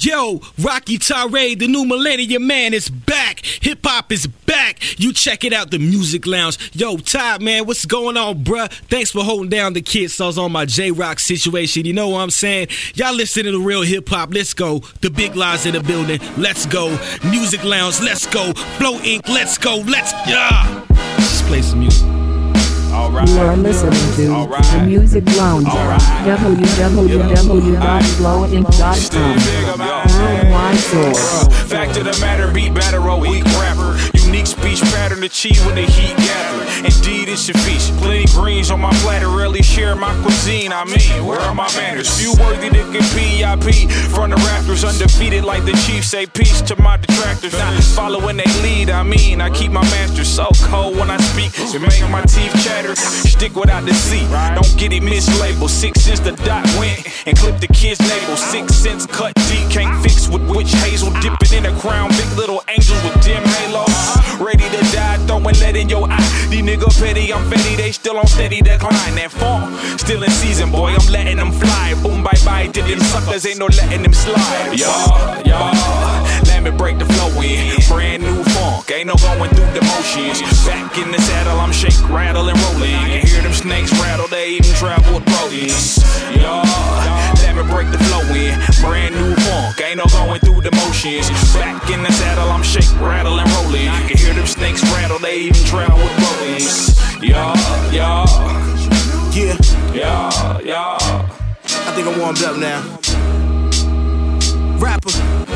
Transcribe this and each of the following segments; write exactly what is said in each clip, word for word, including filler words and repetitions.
Yo, Rocky Tirade, the new millennium man is back. Hip hop is back. You check it out, the Music Lounge. Yo, Todd, man, what's going on, bruh? Thanks for holding down the Kid Sauce on my J-Rock situation. You know what I'm saying? Y'all listening to real hip hop. Let's go. The big lies in the building. Let's go. Music Lounge. Let's go. Flow Incorporated. Let's go. Let's yeah. Let's play some music. All right. You are listening to right. The Music Lounge. Right. w w w dot flow inc dot com. Worldwide source. Fact of the matter, beat better, a weak rapper. Unique speech pattern achieved when the heat gather. Indeed, it's your feast. Plenty greens on my platter, rarely share my cuisine. I mean, where are my manners? Few worthy to get P I P from the rafters, undefeated like the Chiefs. Say peace to my detractors, not following they lead. I mean, I keep my master so cold when I speak. It make my teeth chatter. Stick without the C. Don't get it mislabeled. Six cents the dot went and clip the kid's navel. Six cents cut deep, can't fix with witch hazel. Dipping in a crown, big little angels with dim halos. Ready to die, throwing lead in your eye. These nigga petty, I'm petty, they still on steady decline. That fall, still in season, boy, I'm letting them fly. Boom, bye bye to them suckers, ain't no letting them slide. Y'all, y'all, let me break the flow in. Brand new funk, ain't no going through the motions. Back in the saddle, I'm shake, rattle, and rolling. Can hear them snakes rattle, they even travel with rodents. Y'all, let me break the flow in. Brand new funk, ain't no going through the motions. Back in the saddle, I'm shake, rattle, and rolling. Can hear them snakes rattle, they even travel with rodents. Y'all, y'all, yeah, y'all, y'all. I think I'm warmed up now. Rapper.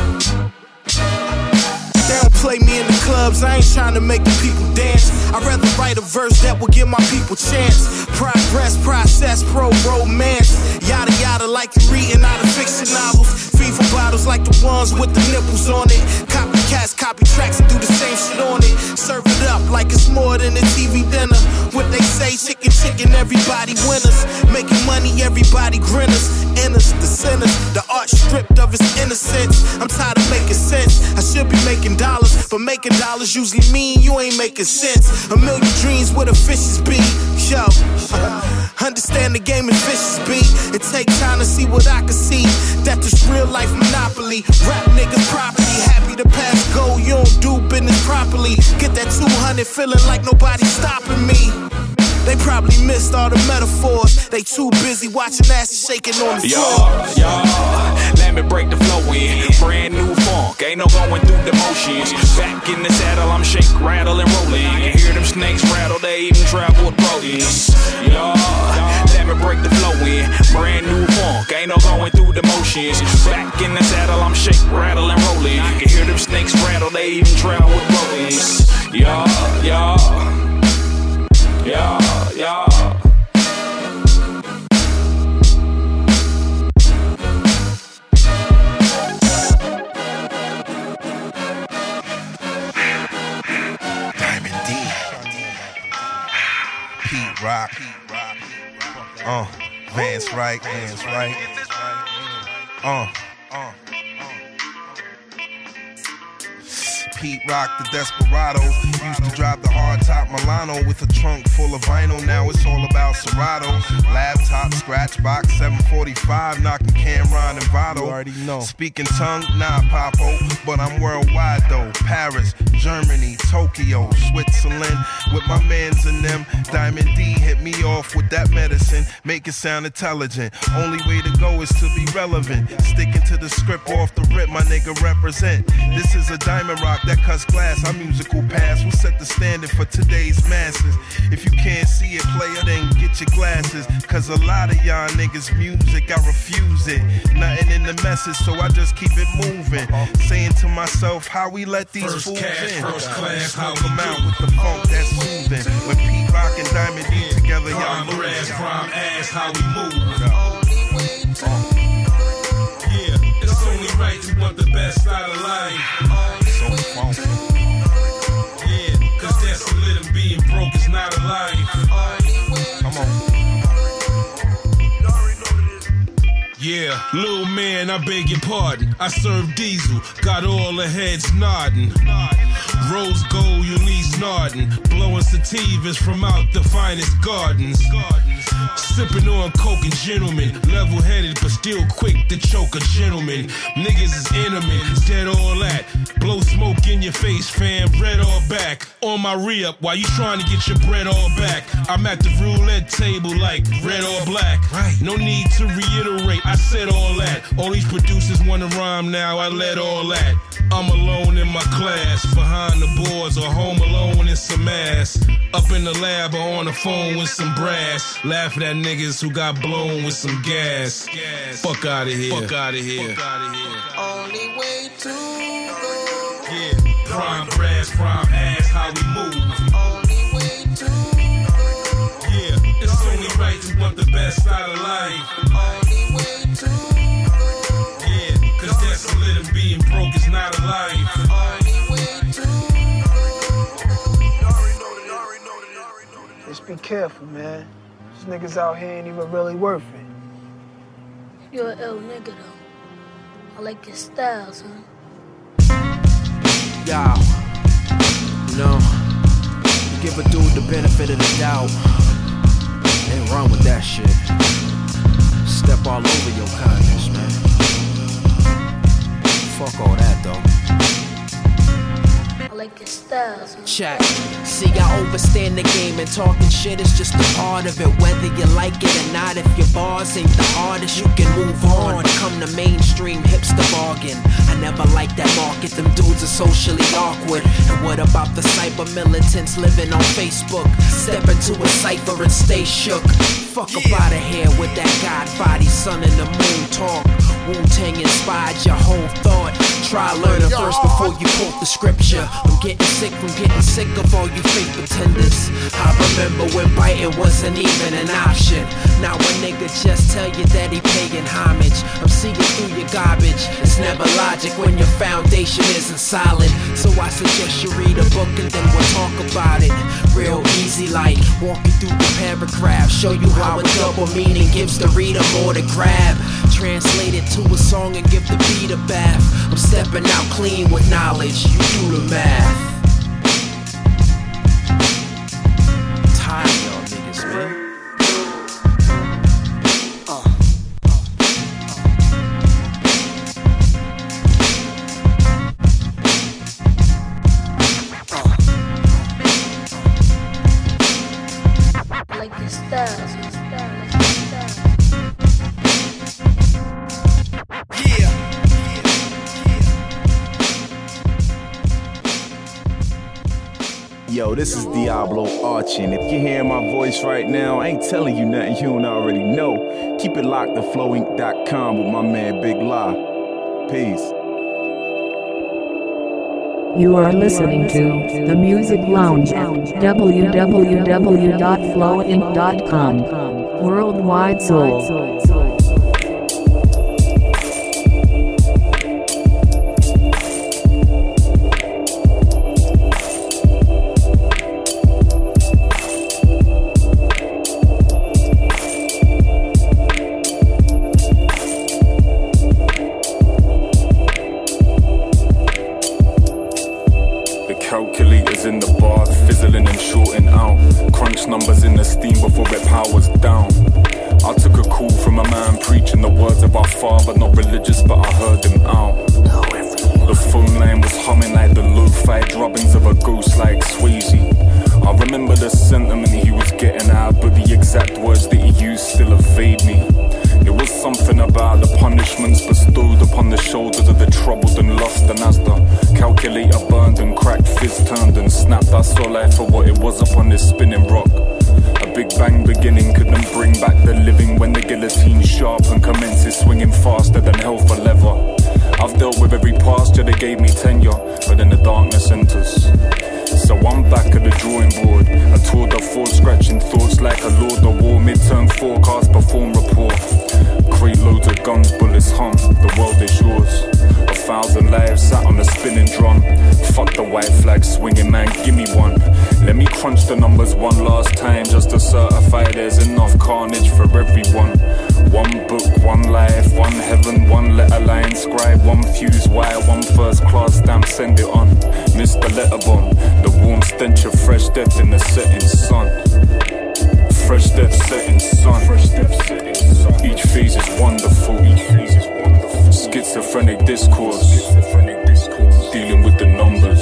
They don't play me in the clubs, I ain't trying to make the people dance. I'd rather write a verse that will give my people chance. Progress, process, pro, romance. Yada yada like you're reading out of fiction novels. FIFA bottles like the ones with the nipples on it. Copycats, copy tracks and do the same shit on it. Serve it up like it's more than a T V dinner. What they say, chicken, chicken, everybody winners. Making money, everybody grinners. Inners, the sinners, the art stripped of its innocence. I'm tired of making sense, I should be making dollars, but making dollars usually mean you ain't making sense. A million dreams where the fishes be, yo. Understand the game and fishes be. It take time to see what I can see. That this real life monopoly. Rap niggas property, happy to pass go. You don't do business properly. Get that two hundred feeling like nobody's stopping me. They probably missed all the metaphors. They too busy watching asses shaking on the floor. Yo, yo, let me break the flow in. Brand new funk, ain't no going through the motions. Back in the saddle, I'm shake, rattle, and rolling. Can hear them snakes rattle, they even travel with rodents. Yo, let me break the flow in. Brand new funk, ain't no going through the motions. Back in the saddle, I'm shake, rattle, and rolling. Can hear them snakes rattle, they even travel with rodents. Yo, yo. Yeah, yeah. Diamond D. Pete Rock. Uh, Vance Wright, Vance Wright. Uh, uh. Pete Rock, the Desperado. Used to drive the hardtop Milano with a trunk full of vinyl. Now it's all about Serato. Laptop, scratch box, seven forty-five, knocking Cameron and Votto. You already know. Speaking tongue, nah, Papo, but I'm worldwide though. Paris, Germany, Tokyo, Switzerland, with my mans in them. Diamond D hit me off with that medicine, make it sound intelligent. Only way to go is to be relevant. Sticking to the script off the rip, my nigga represent. This is a Diamond Rock that cuts glass. Our musical past will set the standard for today's masses. If you can't see it, player, then get your glasses. Cause a lot of y'all niggas music, I refuse it. Nothing in the message, so I just keep it moving. Saying to myself, how we let these first fools cash, in. first class, how we Come out do. with the funk that's soothing. When Pete Rock and Diamond D together, y'all Prime lose. ass, prime ass, how we move. Uh. Yeah, it's only right you want the best out of life. So funky. Yeah, cause that's a little being broke is not a life. Come on. Yeah. Yeah, little man, I beg your pardon. I serve diesel, got all the heads nodding. Rose gold, Eunice Narden, blowing sativas from out the finest gardens. Sipping on coke and gentlemen, level-headed but still quick to choke a gentleman. Niggas is intimate, dead all that. Blow smoke in your face, fam, red all back. On my re-up while you trying to get your bread all back. I'm at the roulette table like red or black. No need to reiterate, I said all that. All these producers wanna rhyme now, I let all that. I'm alone in my class, behind the boards or home alone in some ass. Up in the lab or on the phone with some brass. Laughing at niggas who got blown with some gas. Fuck out of here. Fuck out of here. Only way to go. Yeah. Prime brass, prime ass, how we move. Only way to go. Yeah. It's only right to want the best out of life. Only way to go. Yeah. Cause that's a little being broke is not a life. Only way to go. Just be careful, man. These niggas out here ain't even really worth it. You're an ill nigga, though. I like your style, son. Yo, you know, give a dude the benefit of the doubt. Ain't wrong with that shit. Step all over your kindness, man. Fuck all that, though. I like your style, son. Check. See, I overstand the game and talking shit is just a part of it. Whether you like it or not, if your bars ain't the hardest, you can move on. Come to mainstream hipster bargain. I never liked that market, them dudes are socially awkward. And what about the cyber militants living on Facebook? Step into a cipher and stay shook. Fuck up out of here with that God body, sun and the moon talk. Wu-Tang inspired your whole thought. Try learning first before you quote the scripture. I'm getting sick from getting sick of all you fake pretenders. I remember when biting wasn't even an option. Now a nigga just tell you that he paying homage. I'm seeing through your garbage. It's never logic when your foundation isn't solid. So I suggest you read a book and then we'll talk about it. Real easy like walking through the paragraph. Show you how a double meaning gives the reader more to grab. Translate it to a song and give the beat a bath. I'm stepping out clean with knowledge. You do the math. Tired of y'all niggas, man. Like your style, son. Style, like your style. Yo, this is Diablo Archie, and if you're hearing my voice right now, I ain't telling you nothing you don't already know. Keep it locked to flow inc dot com with my man Big La. Peace. You are listening to The Music Lounge at w w w dot flow inc dot com. Worldwide Soul. Calculators in the bar, fizzling and shorting out. Crunch numbers in the steam before it powers down. I took a call from a man preaching the words of our father, not religious, but I heard him out. The phone line was humming like the lo-fi drubbings of a ghost like Swayze. I remember the sentiment he was getting out, but the exact words that he used still evade me. There was something about the punishments bestowed upon the shoulders of the troubled and lost, and as the calculator burned and cracked, fizz turned and snapped, I saw life for what it was upon this spinning rock. A big bang beginning couldn't bring back the living when the guillotine sharp and commences swinging faster than hell for leather. I've dealt with every pasture that gave me tenure, but then the darkness enters. So I'm back at the drawing board. I toured the floor, scratching thoughts like a Lord of War. Midterm forecast, perform report. Crate loads of guns, bullets hum. The world is yours. A thousand lives sat on a spinning drum. Fuck the white flag swinging, man, give me one. Let me crunch the numbers one last time just to certify there's enough carnage for everyone. One book, one life, one heaven, one letter line scribe, one fuse wire, one first class stamp, send it on. Mister Letterbomb, the warm stench of fresh death in the setting sun. Fresh death setting sun. Fresh death setting sun. Each phase is wonderful. Each phase is wonderful. Schizophrenic discourse. Schizophrenic discourse. Dealing with the numbers.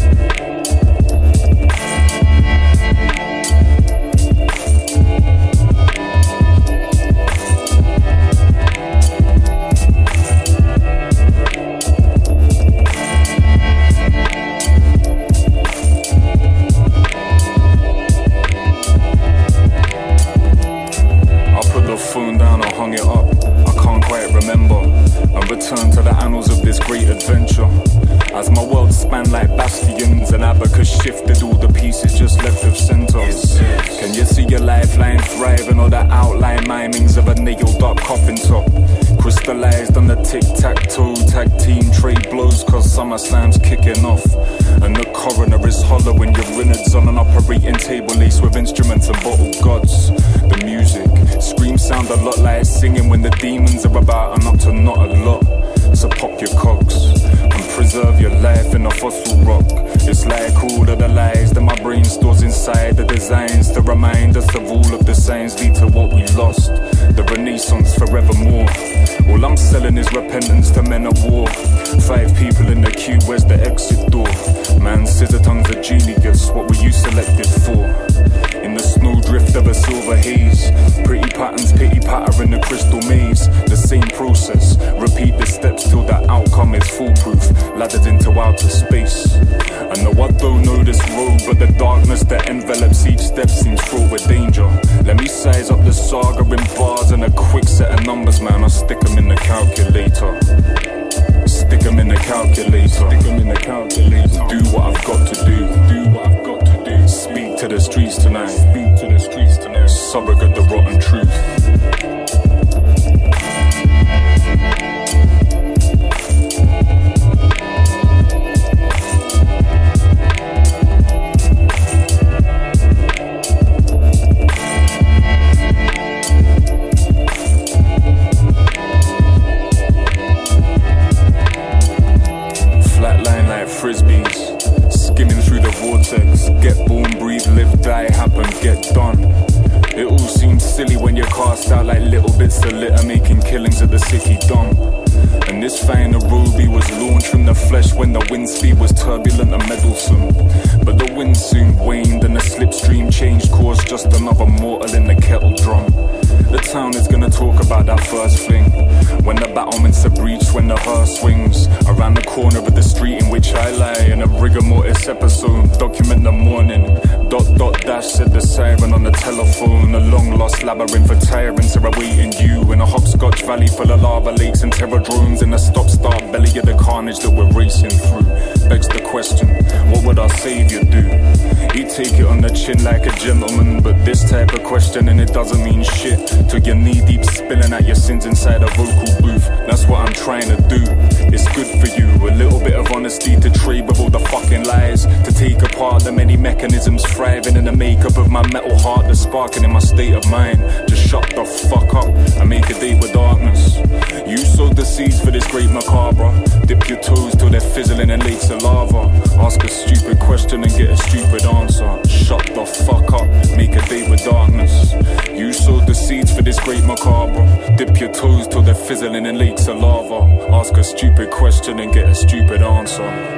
Return to the annals of this great adventure. As my world spanned like bastions and abacus shifted all the pieces just left of centers. Can you see your lifeline thriving or the outline mimings of a nailed up coffin top? Crystallized on the tic-tac-toe tag team trade blows cause SummerSlam's kicking off. And the coroner is hollowing your innards on an operating table laced with instruments and bottled gods. The music, screams sound a lot like singing when the demons are about and up to not a lot. So pop your cogs and preserve your life in a fossil rock. It's like all of the lies that my brain stores inside the designs to remind us of all of the signs lead to what we lost. The renaissance forevermore. All I'm selling is repentance to men of war. Five people in the queue, where's the exit door? Man, scissor tongues are genius, what were you selected for? In the snowdrift of a silver haze, pretty patterns, pity patter in the crystal maze. The same process, repeat the steps till the outcome is foolproof. Laddered into outer space. I know I don't know this road, but the darkness that envelops each step seems fraught with danger. Let me size up the saga in bars and a quick set of numbers, man. I'll stick them in the calculator. Stick them in the calculator. Stick them in the calculator. Do what I've got to do. Do what I've got to do. Speak to the streets tonight. Speak to the streets tonight. Surrogate the rotten truth. Frisbees, skimming through the vortex. Get born, breathe, live, die, happen, get done. It all seems silly when you're cast out like little bits of litter, making killings at the city dumb. And this fine ruby was launched from the flesh when the wind speed was turbulent and meddlesome. But the wind soon waned and the slipstream changed course, just another mortal in the kettle drum. The town is gonna talk about that first fling, when the battlements are breached, when the hearse swings around the corner of the street in which I lie. In a rigor mortis episode, document the morning. Dot dot dash said the siren on the telephone. A long lost labyrinth of tyrants are awaiting you in a hopscotch valley full of lava lakes and terror drones. In the stop-start belly of the carnage that we're racing through. Begs the question, what would our savior do? He'd take it on the chin like a gentleman, but this type of question and it doesn't mean shit till you're knee-deep spilling out your sins inside a vocal booth. That's what I'm trying to do. It's good for you, a little bit of honesty to trade with all the fucking lies, to take apart the many mechanisms thriving in the makeup of my metal heart, the sparking in my state of mind. Just shut the fuck up and make a date with darkness. You sowed the seeds for this great macabre. Dip your toes till they're fizzling in lakes of lava. Ask a stupid question and get a stupid answer. Shut the fuck up, make a date with darkness. You sowed the seeds for this great macabre. Dip your toes till they're fizzling in lakes of lava. Ask a stupid question and get a stupid answer.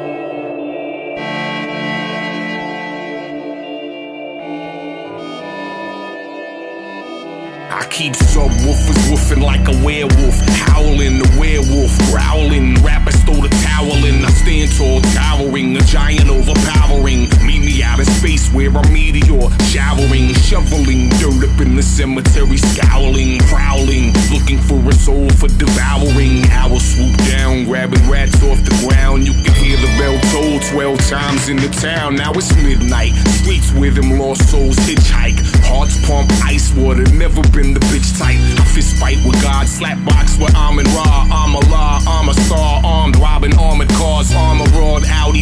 I keep subwoofers woofing like a werewolf, howling the werewolf, growling. Rappers throw the towel in. I stand tall, towering, a giant overpowering. Meet me out of space where a meteor showering, shoveling dirt up in the cemetery, scowling, prowling, looking for a soul for devouring. Owls swoop down, grabbing rats off the ground. You can hear the bell toll twelve times in the town. Now it's midnight, streets where them lost souls hitchhike. Hearts pump ice water, never been the bitch type. I fist fight with God, slap box with Amin Ra. I'm a law, I'm a star, armed, robbing armored cars. Armor rod, Audi villain,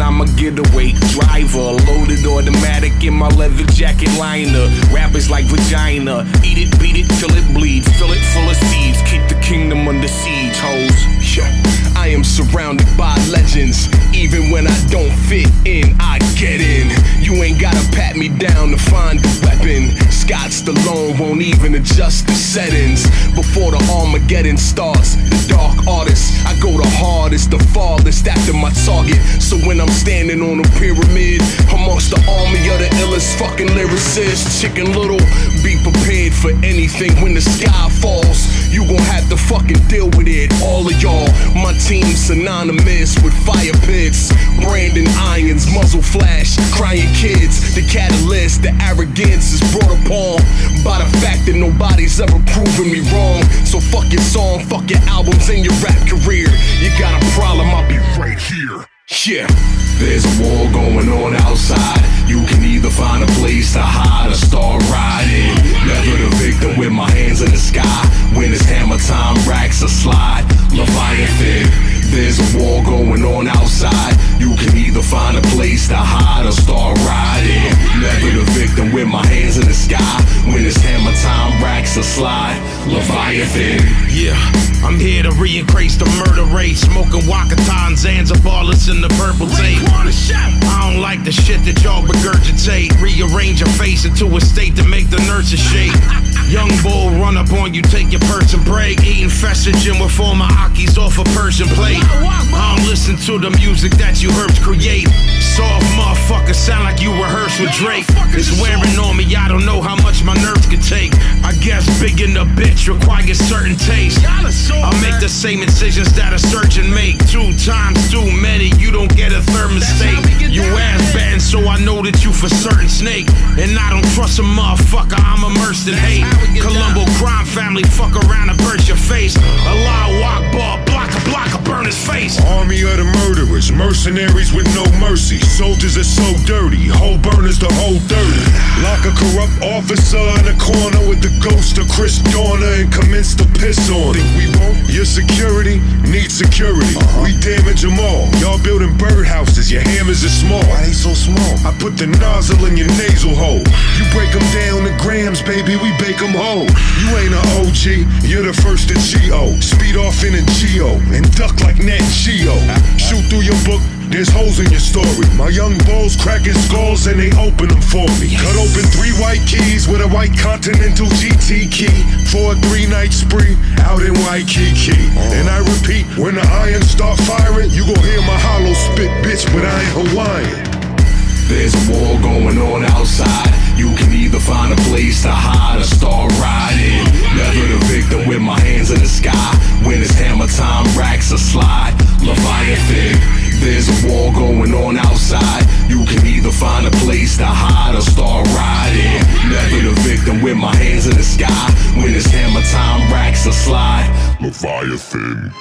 I'm a getaway driver. Loaded automatic in my leather jacket liner. Rappers like vagina. Eat it, beat it till it bleeds. Fill it full of seeds. Keep the kingdom under siege, hoes. Yeah. I am surrounded by legends. Even when I don't fit in, I get in. You ain't gotta pat me down to find the weapon. Scott Stallone won't even adjust the settings. Before the Armageddon starts, the dark artist, I go the hardest, the farthest after my target. So when I'm standing on a pyramid amongst the army of the illest fucking lyricists, Chicken Little, be prepared for anything when the sky falls. You gon' have to fucking deal with it, all of y'all. My team's synonymous with fire pits. Brandon Irons, muzzle flash, crying kids. The catalyst, the arrogance is brought upon by the fact that nobody's ever proven me wrong. So fuck your song, fuck your albums and your rap career. You got a problem, I'll be right here. Yeah. There's a war going on outside. You can either find a place to hide or start riding. Never the victim with my hands in the sky. When it's hammer time, racks or slide. Leviathan. There's a war going on outside. You can either find a place to hide or start riding. Never the victim with my hands in the sky. When it's hammer time, racks or slide. Leviathan. Yeah, I'm here to re-increase the murder rate. Smoking Wakata and Zanzibaris in the purple tape. I don't like the shit that y'all regurgitate. Rearrange your face into a state to make the nurses shake. Young bull run up on you, take your purse and break. Eating Festogen with all my Akis off a Persian plate. I don't listen to the music that you herbs create. Soft motherfuckers sound like you rehearse with Drake. It's wearing on me, I don't know how much my nerves could take. I guess big in the bitch requires certain taste. I make the same incisions that a surgeon make. Two times too many, you don't get a third mistake. You ass batting, so I know that you for certain snake. And I don't trust a motherfucker, I'm immersed in hate. Colombo crime family, fuck around and burst your face. Allah Akbar, block a block a burn his face. Army of the murderers, mercenaries with no mercy. Soldiers are so dirty, whole burners the whole dirty. Lock a corrupt officer in a corner with the ghost of Chris Dorner and commence to piss on it. Think we won't? Your security needs security. Uh-huh. We damage them all. Y'all building birdhouses, your hammers are small. Why they so small? I put the nozzle in your nasal hole. You break them down to grams, baby, we bake them whole. You ain't an O G, you're the first to G O. Speed off in a Geo and duck like Nat Geo. Shoot through your book, there's holes in your story. My young bulls cracking skulls and they open them for me. Yes. Cut open three white keys with a white Continental G T key for a three-night spree out in Waikiki. Oh. And I repeat, when the irons start firing, you gon' hear my hollow spit, bitch, but I ain't Hawaiian. There's a war going on outside. You can either find a place to hide or start riding. Never the victim with my hands in the sky. When it's hammer time, racks or slide. Leviathan. There's a war going on outside. You can either find a place to hide or start riding. Never the victim with my hands in the sky. When it's hammer time, racks or slide. Leviathan.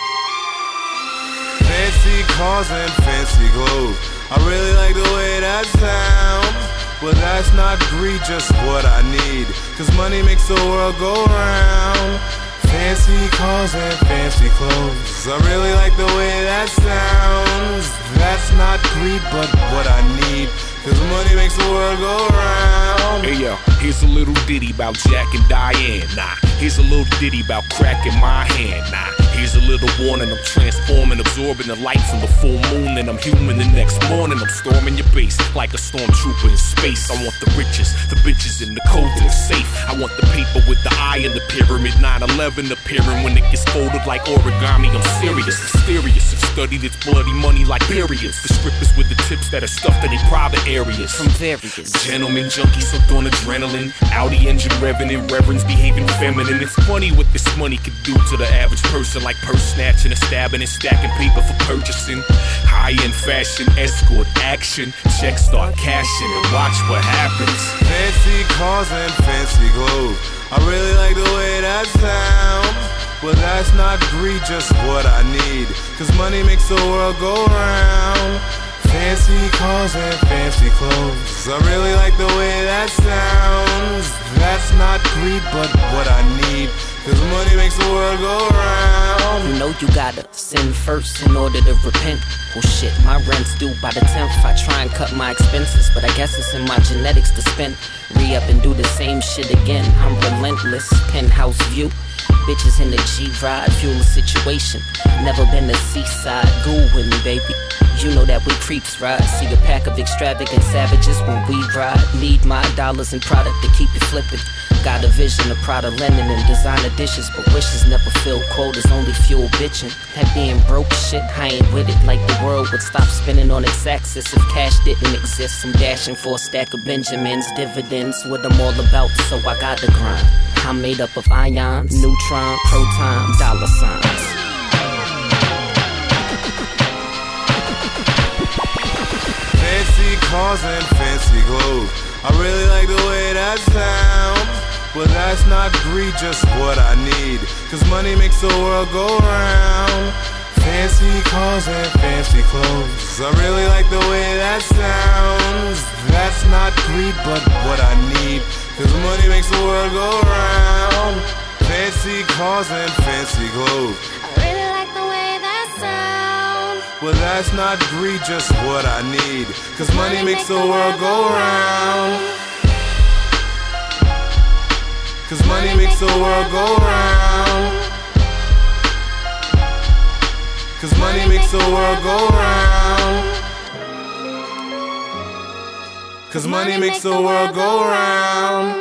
Fancy cars and fancy clothes, I really like the way that sounds. But that's not greed, just what I need. Cause money makes the world go round. Fancy cars and fancy clothes, I really like the way that sounds. That's not greed, but what I need. Cause money makes the world go round. Hey yo, here's a little ditty about Jack and Diane. Nah, here's a little ditty about crack in my hand. Nah, here's a little warning. I'm transforming, absorbing the light from the full moon. And I'm human the next morning. I'm storming your base like a stormtrooper in space. I want the riches, the bitches in the code that is safe. I want the paper with the eye in the pyramid. nine eleven appearing when it gets folded like origami. I'm serious, mysterious. I've studied its bloody money like periods. The strippers with the tips that are stuffed in their private areas. From various gentlemen, junkies hooked on adrenaline. Audi engine revving and reverends behaving feminine. It's funny what this money could do to the average person. Like purse snatching and stabbing and stacking paper for purchasing. High-end fashion, escort action. Checks start cashing and watch what happens. Fancy cars and fancy clothes, I really like the way that sounds. But that's not greed, just what I need. Cause money makes the world go round. Fancy cars and fancy clothes, I really like the way that sounds. That's not greed, but what I need. Cause money makes the world go round. You know you gotta sin first in order to repent. Oh shit, my rent's due by the tenth. I try and cut my expenses, but I guess it's in my genetics to spend. Re-up and do the same shit again. I'm relentless, penthouse view. Bitches in the G-Ride, fuel the situation. Never been to seaside, go with me, baby. You know that we creeps ride. See a pack of extravagant savages when we ride. Need my dollars and product to keep it flipping. Got a vision of Prada linen and designer dishes, but wishes never fill quotas, only fuel bitching. That being broke shit, I ain't with it. Like the world would stop spinning on its axis if cash didn't exist. I'm dashing for a stack of Benjamins, dividends, what I'm all about, so I got the grind. I'm made up of ions, neutron, proton, dollar signs. Fancy cars and fancy clothes, I really like the way that sounds. But that's not greed, just what I need. Cause money makes the world go round. Fancy cars and fancy clothes, I really like the way that sounds. That's not greed, but what I need. Cause money makes the world go round. Fancy cars and fancy clothes, I really like the way that sounds. but that's not greed, just what I need. Cause money makes the world go round. Cause money makes the world go round. Cause money makes the world go round. Cause money makes the world go round.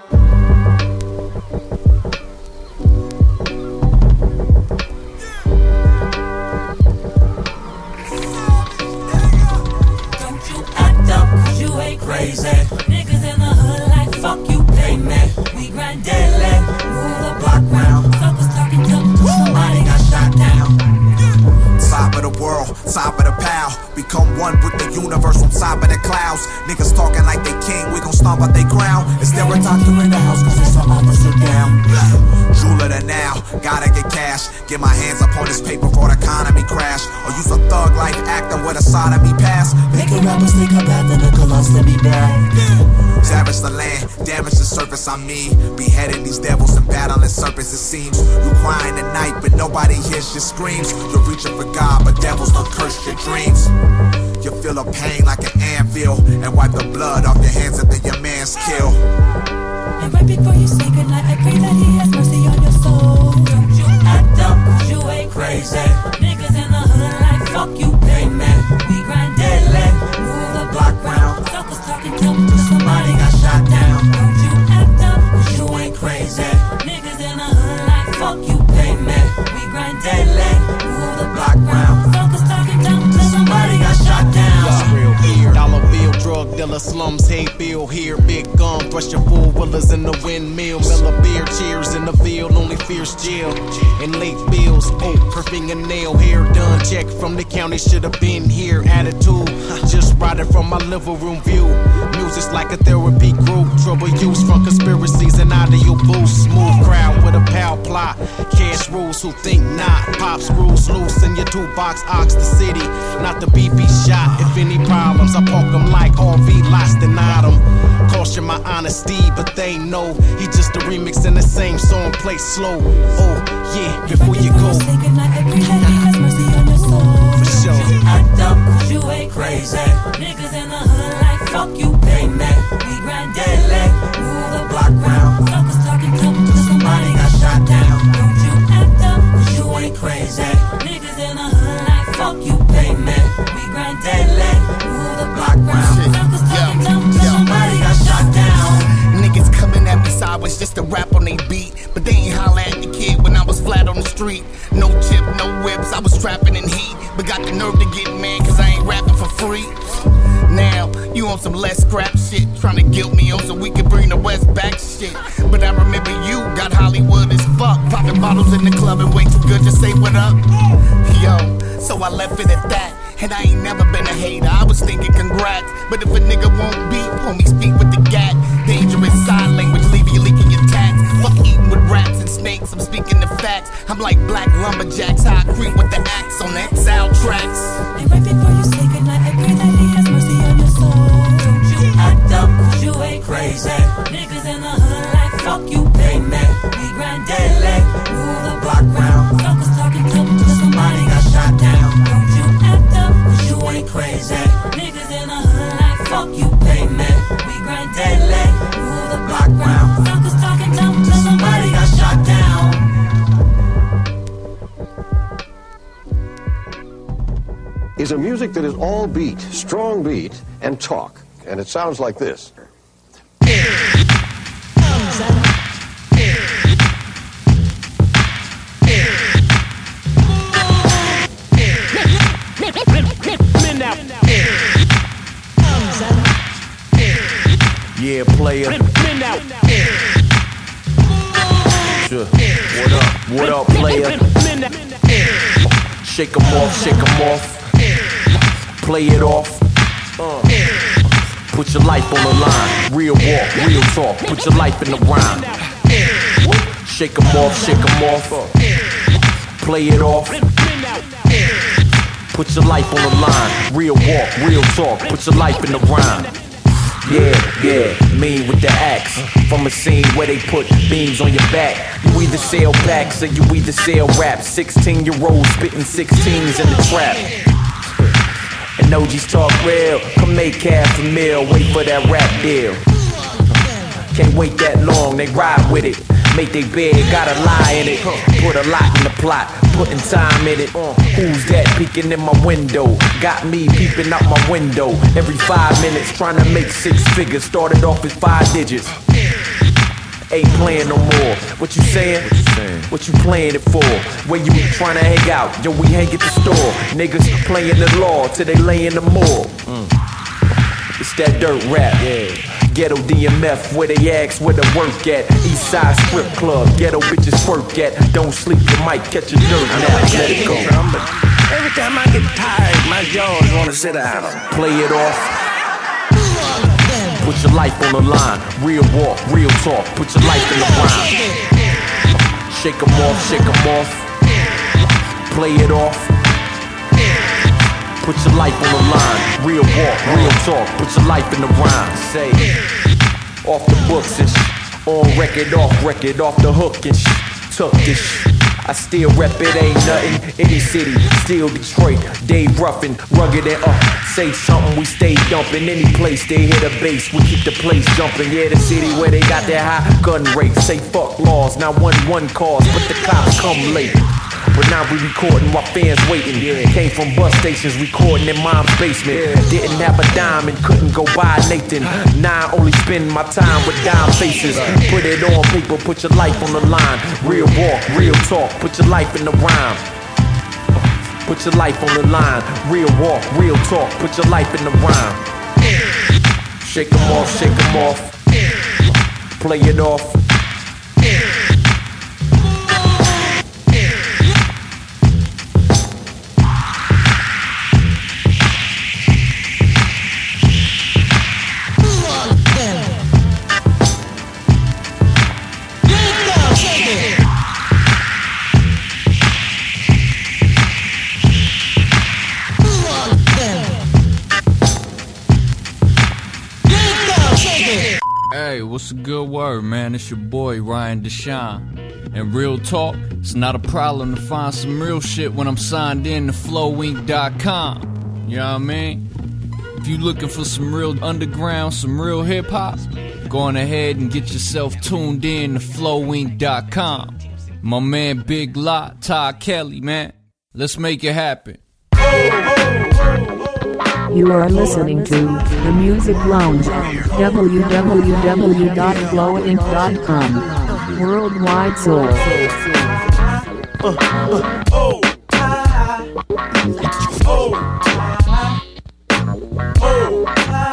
Don't you act up, cause you ain't crazy. Niggas in the hood like fuck you, pay me. We grind daily, move the block round. Suckers talking till somebody got shot down. Top of the world, top of the pal. Become one with the universe on top of the clouds. Niggas talking like they king, we gon' stomp out they crown. Is there a doctor in the house, cause there's some officer down. Jeweler to now, gotta get cash. Get my hands up on this paper for the economy crash. Or use a thug life acting with a sodomy pass. Making rappers think a path and the colors to be bad. Savage the land, damage the surface, I mean. Beheading these devils and battling serpents, it seems. You crying at night, but nobody hears your screams. You're reaching for God, but devils don't curse your dreams. You feel a pain like an anvil, and wipe the blood off your hands after your man's kill. And right before you say goodnight, I pray that he has mercy on your soul. Don't you act up, cause you ain't crazy. Niggas in the hood like fuck you, pay me. We grind daily, move the block round. Suckers talking till somebody got shot down. Don't you act up, cause you ain't crazy. Niggas in the hood like fuck you, pay me. We grind daily, move the block round. Suckers talking till somebody got shot down. Real here, dollar bill, drug dealer, slums, hay bill here. Big gun, brush your four wheelers in the windmill. Miller beer, cheers in the field, only fierce jail. And late bills, oh, her fingernail, hair done. Check from the county, should've been here. Attitude, just riding from my living room view. Music's like a therapy group. Trouble use from conspiracies and audio boost. Smooth crowd with a pal plot. Cash rules who think not. Pop screws loose in your toolbox, ox the city. Not the B B shot. If any problems, I park them like R V lots, denied them. Caution my honesty, but they know he just a remix in the same song, play slow. Oh, yeah, before you go. Say goodnight, I pray that he has mercy on your soul. For sure. You act up, cause you ain't crazy. Niggas in the hood like fuck you, pay me. We grind daily, move the block round. Suckers talking till somebody got shot down. Don't you act up, cause you ain't crazy. Niggas in the hood like fuck you, pay me. We grind daily, move the block round. Suckers talking till somebody got shot down. Niggas coming at me sideways just to rap on they beat. But they ain't holla at the kid when I was flat on the street. No chip, no whips, I was trapping in heat. But got the nerve to get mad cause I ain't rapping for free. Now, you on some less scrap shit, trying to guilt me on so we can bring the West back shit. But I remember you got Hollywood as fuck, popping bottles in the club and way too good to say what up. Yo, so I left it at that. And I ain't never been a hater, I was thinking congrats. But if a nigga won't beat, homie speak with the gat. Dangerous sign language, leave you leaking your tats. Fuck eating with rats and snakes, I'm speaking the facts. I'm like black lumberjacks, how I creep with the axe on Exile tracks. And right before you say goodnight, I pray that he has mercy on your soul. Don't you act up, cause you ain't crazy. Niggas in the hood like fuck you, pay me. We grind daily, is a music that is all beat, strong beat, and talk. And it sounds like this. Yeah, player. Sure. What up? What up, player? Shake 'em off, shake 'em off. Play it off. Uh. Put your life on the line. Real walk, real talk. Put your life in the rhyme. Shake 'em off, shake 'em off. Play it off. Put your life on the line. Real walk, real talk. Put your life in the rhyme. Yeah, yeah, mean with the axe. From a scene where they put beams on your back. You either sell packs or you either sell raps. Sixteen year olds spitting sixteens in the trap. And O Gs talk real. Come make half a meal, wait for that rap deal. Can't wait that long, they ride with it. Make they bed, got a lie in it. Put a lot in the plot, putting time in it. Who's that peeking in my window? Got me peeping out my window. Every five minutes trying to make six figures. Started off with five digits. Ain't playing no more. What you saying? What you saying? What you playing it for? Where you trying to hang out? Yo, we hang at the store. Niggas playing the law till they lay in the morgue. Mm. It's that dirt rap. Yeah. Ghetto D M F, where they ask where the work at. East Side Strip Club, ghetto bitches work at. Don't sleep, you might catch a dirt nap. Let it go. Every time I get tired, my jaws wanna sit down. Play it off. Put your life on the line. Real walk, real talk. Put your life in the rhyme. Shake 'em off, shake 'em off. Play it off. Put your life on the line. Real walk, real talk. Put your life in the rhyme. Say, off the books and sh. On record, off record, off the hook and sh. Took this sh. I still rep it, ain't nothing. Any city, still Detroit. Dave Ruffin, rugged and up. Say something, we stay dumping. Any place they hit a base, we keep the place jumping. Yeah, the city where they got that high gun rate. Say fuck laws, now one one cars, but the cops come late. But now we recording while fans waiting. Yeah. Came from bus stations, recording in mom's basement. Yeah. Didn't have a dime and couldn't go buy Nathan. Now I only spend my time with dime faces. Put it on paper, put your life on the line. Real walk, real talk, put your life in the rhyme. Put your life on the line. Real walk, real talk, put your life in the rhyme. Shake 'em off, shake 'em off. Play it off. Hey, what's a good word, man? It's your boy, Ryan Deshawn. And real talk, it's not a problem to find some real shit when I'm signed in to flow inc dot com. You know what I mean? If you looking for some real underground, some real hip-hop, go on ahead and get yourself tuned in to flow inc dot com. My man Big Lot, Todd Kelly, man. Let's make it happen. You are listening to The Music Lounge, w w w dot flow inc dot com. Worldwide Soul. Uh, uh, oh, ah, oh, oh,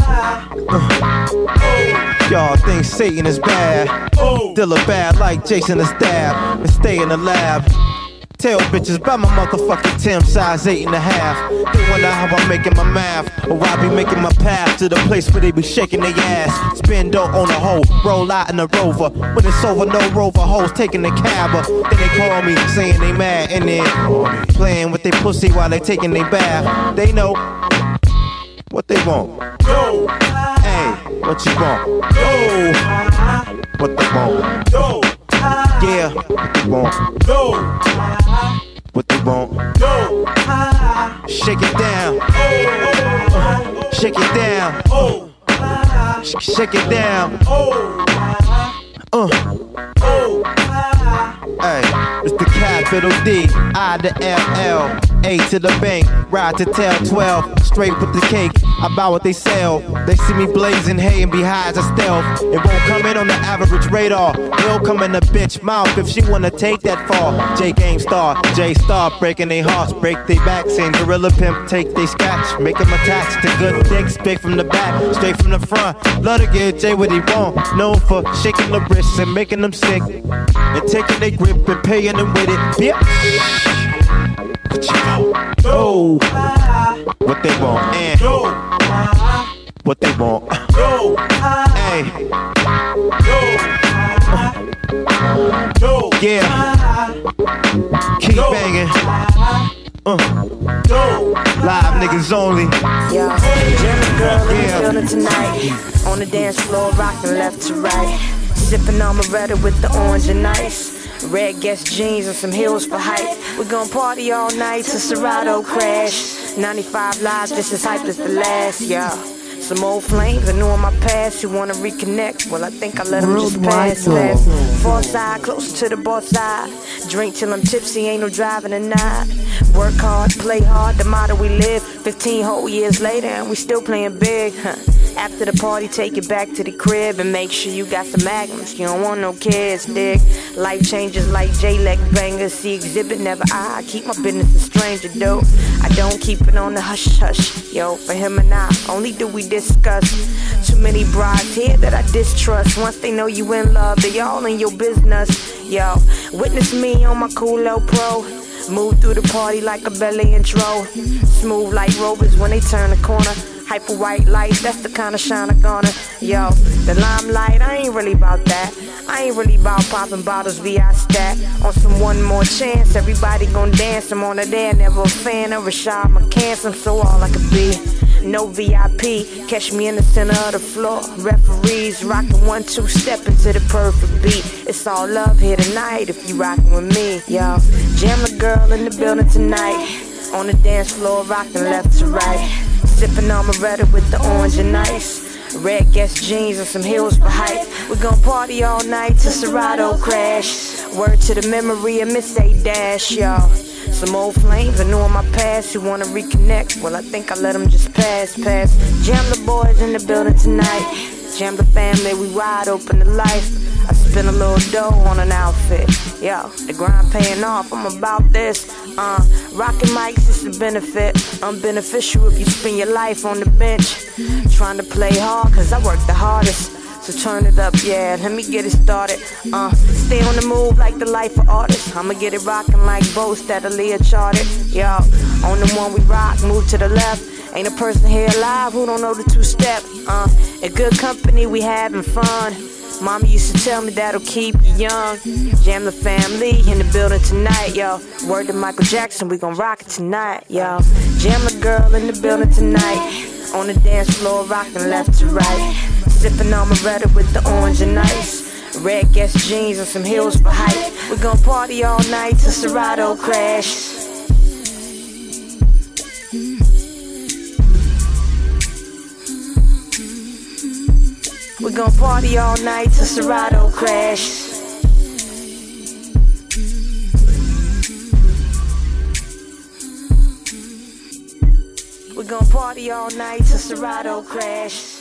ah, y'all think Satan is bad? Oh. Still a bad like Jason the Stab and stay in the lab. Tell bitches about my motherfucking Tim size eight and a half. They wonder how I'm making my math, or I be making my path to the place where they be shaking their ass. Spin dope on a hoe, roll out in a Rover. When it's over, no Rover hoes taking the cab. Then they call me saying they mad, and then playing with their pussy while they taking their bath. They know what they want. Yo, hey, what you want? Yo, what they want? Yo. Yeah, what they want? Go. What they want? Go. Shake it down. Uh, shake it down. Uh, sh- shake it down. Uh. Hey, it's the capital D, I the L L. A to the bank, ride to tell twelve, straight with the cake. I buy what they sell. They see me blazing hay and be high as a stealth. It won't come in on the average radar. It'll come in the bitch mouth if she wanna take that far. J Game Star, J Star, breaking their hearts, break their backs, and Gorilla Pimp take they scratch, make them attach to good dick, straight from the back, straight from the front. Love to give Jay what he want, known for shaking the wrists and making them sick, and taking their grip and paying them with it. Bitch. What you want? Go. What they want? And go. What they want? Go. Hey. Go. Yeah. Keep banging. Uh. Live niggas only. Yo, German girl in the building tonight. On the dance floor, rocking left to right. Sipping on Moretta with the orange and ice. Red Guess jeans and some heels for hype. We gon' party all night till Serato crash. ninety-five lives just as hype as the last, yo. Some old flames I knew in my past. You wanna reconnect? Well, I think I let them just pass, pass. Far side, closer to the boss side. Drink till I'm tipsy, ain't no driving tonight. Work hard, play hard, the motto we live. Fifteen whole years later and we still playing big, huh. After the party, take it back to the crib and make sure you got some magnums. You don't want no kids, dig. Life changes like J-Leg bangers. See exhibit, never I. I keep my business a stranger, though. I don't keep it on the hush-hush. Yo, for him and I, only do we discuss. Too many brides here that I distrust. Once they know you in love, they all in your business. Yo, witness me on my cool low pro. Move through the party like a belly intro. Smooth like rovers when they turn the corner. Hyper white lights, that's the kind of shine I gonna. Yo, the limelight, I ain't really about that. I ain't really about popping bottles V I stat. On some one more chance, everybody gon' dance. I'm on a there, never a fan of Rashad McCants. I'm so all I could be. No V I P, catch me in the center of the floor. Referees rockin' one, two, step into the perfect beat. It's all love here tonight if you rockin' with me, yo. Jam the girl in the building tonight. On the dance floor, rockin' left to right. Sippin' on Moretta with the orange and ice. Red Guess jeans and some heels for hype. We gon' party all night till Serato crash. Word to the memory of Miss A Dash, y'all. Some old flames I knew in my past who wanna reconnect. Well, I think I let them just pass, pass. Jam the boys in the building tonight. Jam the family, we wide open to life. I spend a little dough on an outfit. Yo, the grind paying off, I'm about this. Uh, rockin' mics is the benefit. Unbeneficial if you spend your life on the bench. Trying to play hard, cause I work the hardest. So turn it up, yeah, let me get it started. Uh, stay on the move like the life of artists. I'ma get it rockin' like Bo steadily charted. Yo, on the one we rock, move to the left. Ain't a person here alive who don't know the two-step. Uh, in good company, we having fun. Mama used to tell me that'll keep you young. Jam the family in the building tonight, yo. Word to Michael Jackson, we gon' rock it tonight, yo. Jam the girl in the building tonight. On the dance floor, rockin' left to right. Sippin' on Moretta with the orange and ice. Red Guess jeans and some heels for hype. We gon' party all night till Serato crash. We gon' party all night till Serato crash. We gon' party all night till Serato crash.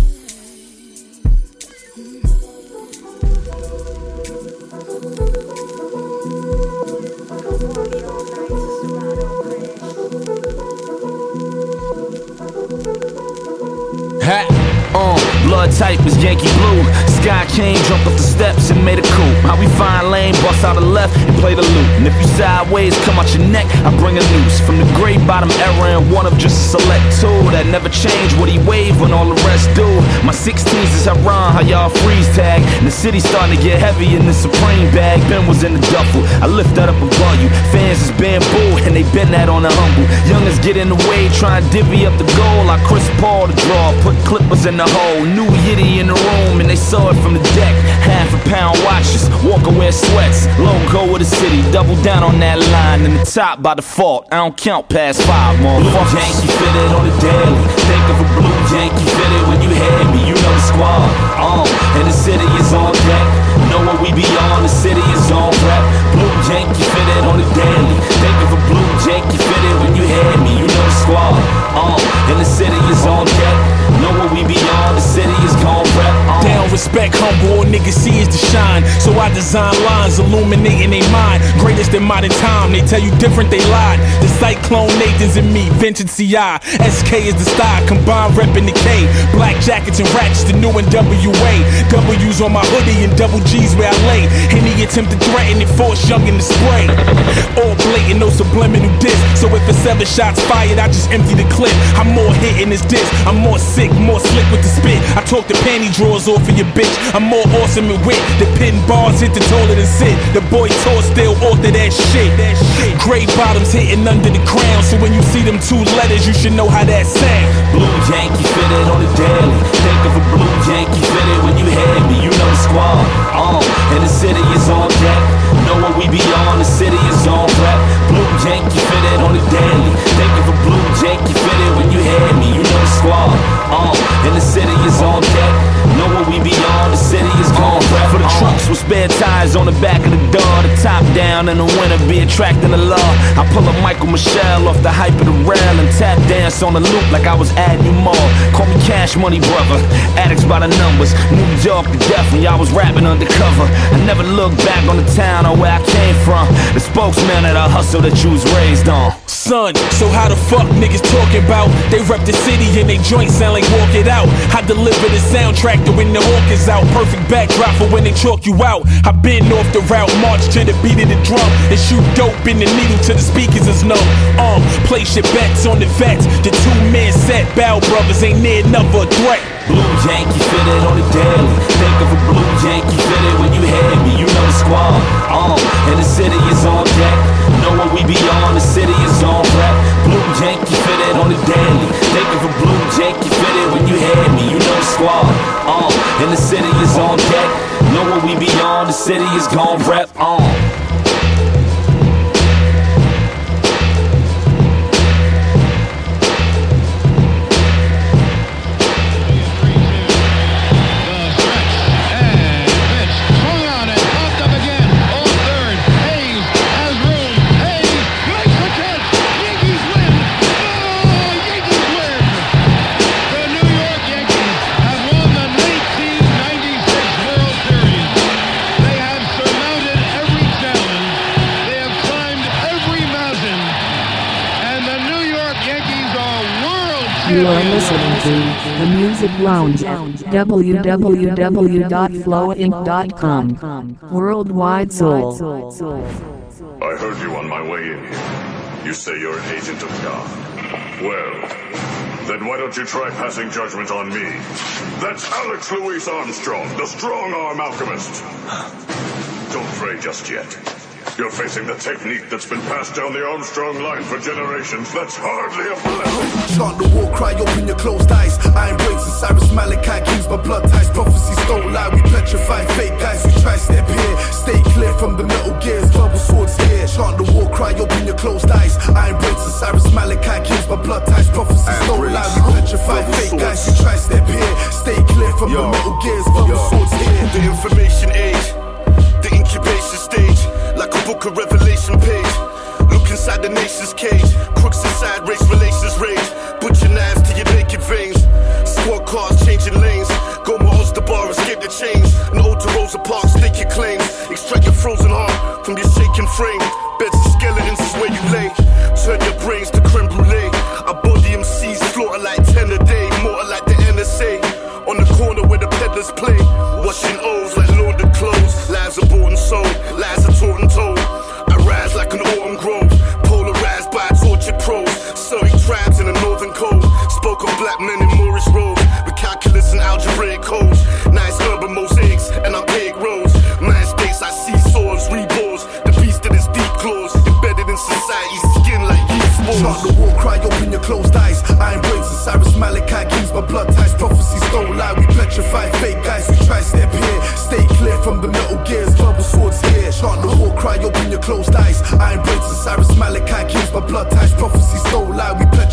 Hat, uh, blood type is Yankee blue. Sky King jumped off the steps and made a coup. How we find lane, bust out the left and play the loop. And if you sideways, come out your neck, I bring a noose. From the gray bottom era and one of just a select tool that never change what he wave when all the rest do. My sixteens is how run, how y'all freeze tag. And the city's starting to get heavy in the Supreme bag. Ben was in the duffel, I lift that up above you. Fans is bamboo and they been that on the humble. Youngers get in the way, try and divvy up the goal like Chris Paul to draw. Put clippers in the hole, new Yitty in the room, and they saw it from the deck. Half a pound watches, Walker wear sweats. Logo of the city, double down on that line. And the top by default, I don't count past five, motherfuckers. Blue Yankee fitted on the daily. Think of a blue Yankee fitted when you hear me, you know the squad. On, and the city is on deck. Know what we be on, the city is on rep. Blue Yankee fitted on the daily. Think of a blue Yankee fitted had me, you know the squad. Uh, and the city is on deck. Know what we beyond, the city is gon' rep. Uh. Down, respect, humble, all niggas see is to shine. So I design lines illuminating they mind. Greatest in modern time, they tell you different, they lied. The Cyclone Nathan's in me, Vincent C I. S K is the style, combined reppin' the K. Black jackets and ratchets, the new N W A. W's on my hoodie and double G's where I lay. Any attempt to threaten it, force young in the spray. All blatant, no subliminal diss. So if it's seven shots fired, I just empty the clip. I'm more hitting this disc, I'm more sick, more slick with the spit. I talk the panty drawers off of your bitch. I'm more awesome and wit. The pin bars hit the taller than sit. The boy tall still author that shit. That shit. Gray bottoms hitting under the crown. So when you see them two letters, you should know how that sound. Blue Yankee fitted on the daily. Think of a blue Yankee fitted when you had me. You know the squad. Uh, and the city is on deck. Know what we beyond. The city is on rep. Blue Yankee fitted on the daily. Think of a blue Yankee fitted when you had me. You know the squad. Uh, and the city is on deck. Know what we beyond. The city is gon' rep. For the uh. trunks with spare tires on the back of the door. The top down in the winter be attracting the law. I pull up Michael Michelle off the hype of the rail and tap dance on the loop like I was adding you more. Call me Cash Money brother. Addicts by the numbers. New York to death when y'all was rapping undercover. I never looked back on the town or where I came from. The spokesman of the hustle that you was raised on. Son, so how the fuck niggas talking about? They rep the city and they joints sound like Walk It Out. I deliver the soundtrack to when the hawk is out. Perfect backdrop for when they chalk you out. I been off the route, march to the beat of the drum, and shoot dope in the needle to the speakers is numb. Um, place your bets on the vets. The two-man set, Bow Brothers ain't near enough a threat. Blue Yankee fitted on the daily. Think of a blue Yankee fitted when you had me. You know the squad. Um, and the city is on deck. Know what we beyond. The city is on rep. Blue Yankee fitted on the daily. Think of a blue Yankee fitted when you had me. You know the squad. Um, and the city is on deck. Know what we beyond. The city is gon' rep. Um. You are listening to The Music Lounge, w w w dot flow inc dot com. Worldwide Soul. I heard you on my way in here. You say you're an agent of God. Well, then why don't you try passing judgment on me? That's Alex Louis Armstrong, the strong-arm alchemist. Don't pray just yet. You're facing the technique that's been passed down the Armstrong line for generations. That's hardly a blessing. Chant the war cry, open your closed eyes. I embrace the Cyrus Malachi Kings, my blood ties. Prophecies don't lie, we petrify fake guys who try step here. Stay clear from the metal gears, double swords here. Chant the war cry, open your closed eyes. I embrace the Cyrus Malachi Kings, my blood ties. Prophecies don't lie, we petrify fake guys who try step here. Stay clear from Yo. the metal gears, double swords here. The information age, the incubation stage. Like a book of Revelation page. Look inside the nation's cage. Crooks inside race relations rage. Butcher knives to your naked veins. Squad cars changing lanes. Go more Ulster bar, escape the chains. An old to Rosa Parks, stake your claims. Extract your frozen heart from your shaking frame. Beds and skeletons is where you lay. Turn your brains to creme brulee. I body M Cs slaughter like ten a day. Mortar like the N S A. On the corner where the peddlers play. Washing O's like laundered clothes. Lives are bought and sold. Lies are taught and told. I rise like an autumn grove. Polarized by tortured pros. Surrey tribes in the northern cold. Spoke of black men in Moorish robes. With calculus and algebraic codes. Nice urban mosaics and archaic roads. Man states I see swords, reborns. The beast in its deep claws. Embedded in society's skin like yeast spores. Chant the war cry, open your closed eyes. I embrace the Cyrus Malachi Kings, my blood ties. Prophecies don't lie, we petrify fake guys who try step here. Stay clear from the metal gears, double swords here. Chant the war cry, open your closed eyes. I embrace the Cyrus Malachi Kings, my blood ties. Prophecies don't lie, we petrify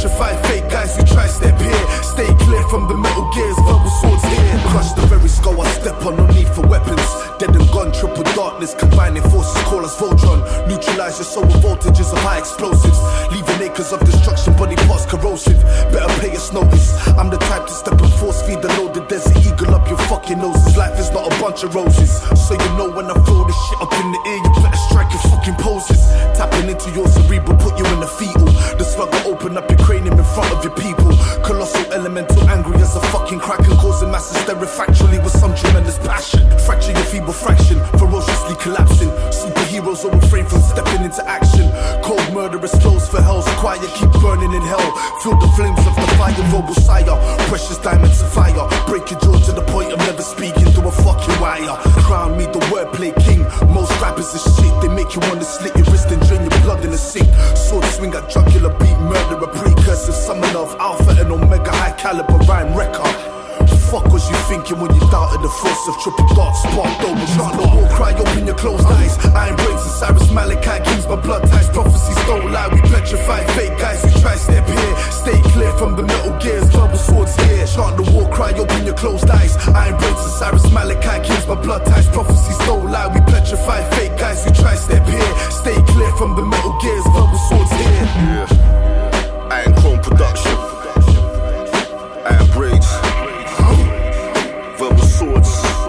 petrify fake guys who try step here. Stay clear from the metal gears, verbal swords here. Crush the very skull I step on, no need for weapons. Dead and gone, triple darkness, combining forces, call us Voltron. Neutralize your soul with voltages of high explosives, leaving acres of destruction, body parts corrosive. Better pay us notice. I'm the type to step and force feed the loaded desert eagle up your fucking noses. Life is not a bunch of roses, so you know when I throw this shit up in the air, you better strike your fucking poses. Tapping into your cerebral, put you in the fetal. The slugger open up your cranium in front of your people. Colossal elemental, angry as a fucking kraken, causing mass hysteria factually with some tremendous passion. Fracture your feeble fraction, ferociously collapsing. Superheroes are refrain from stepping into action. Cold murderous flows for hell's quiet, keep burning in hell. Feel the flames of the fire, robo sire. Precious diamonds of fire, break your jaw to the point of never speaking through a fucking wire. Crown me the wordplay king. Most rappers are shit, they make you wanna slit your wrist and drain your blood in a sink. Sword swing at jugular beat, murderer, precursive summon of alpha and omega, high caliber rhyme record. Fuck was you thinking when you doubted the force of triple dark spark? Though we chant the war cry, open your closed eyes. Iron brains and Cyrus Malachi kings, my blood ties, prophecies don't lie. We petrify fake guys who try step here. Stay clear from the metal gears, verbal swords here. Chant the war cry, open your closed eyes. Iron brains and Cyrus Malachi kings, my blood ties, prophecies don't lie. We petrify fake guys who try step here. Stay clear from the metal gears, verbal swords here. Yeah, Iron Chrome production, Iron braids. Verbal swords.